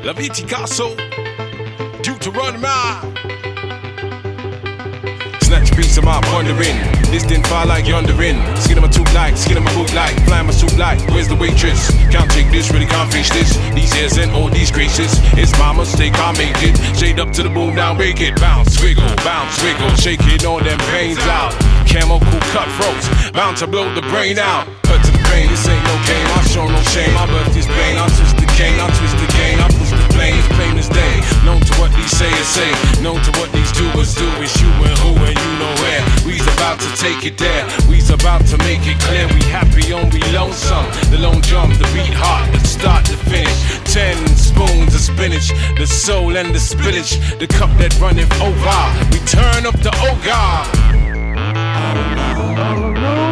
La Viticasso, Deuteronomy. Snatch a piece of my pondering. This didn't fall like yondering. Skin of my tooth like, skin of my boot like, flying my suit like. Where's the waitress? Can't take this, really can't face this. These ears and all these graces. It's my mistake, I made it. Shade up to the boom, now break it. Bounce, wiggle, shaking all them pains out. Camel cool cutthroats, bound to blow the brain out. Hurt to the brain, this ain't no game. I show no shame. I birth this pain. I twist the cane, I twist the cane. I push the plane, it's plain as day. Known to what these sayers say, known to what these doers do. It's you and who and you know where. We's about to take it there. We's about to make it clear. We happy on we lonesome. The lone drum, the beat hot, the start to finish. 10 spoons of spinach, the soul and the spillage, the cup that runneth over. We turn up the ogre.